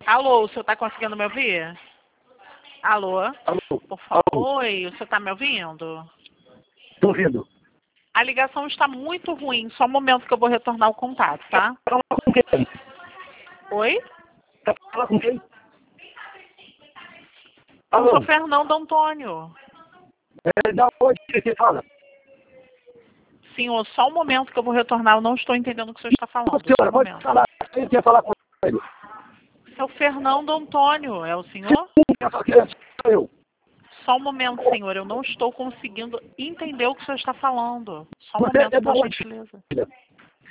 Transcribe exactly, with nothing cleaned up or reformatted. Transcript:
Alô, o senhor está conseguindo me ouvir? Alô? Alô? Por favor. Alô? Oi, o senhor está me ouvindo? Estou ouvindo. A ligação está muito ruim. Só um momento que eu vou retornar o contato, tá? Fala com quem? Oi? Tá falando com quem? Eu Alô? sou Fernando Antônio. É, da onde que você fala? Senhor, só um momento que eu vou retornar. Eu não estou entendendo o que o senhor está falando. Só Senhora, um pode momento. falar. Quem quer falar com ele? Seu Fernando Antônio, é o senhor? Quem quer falar? Sou eu. Só um momento, senhor. Eu não estou conseguindo entender o que o senhor está falando. Só um Você momento, é da por onde, gentileza. filha?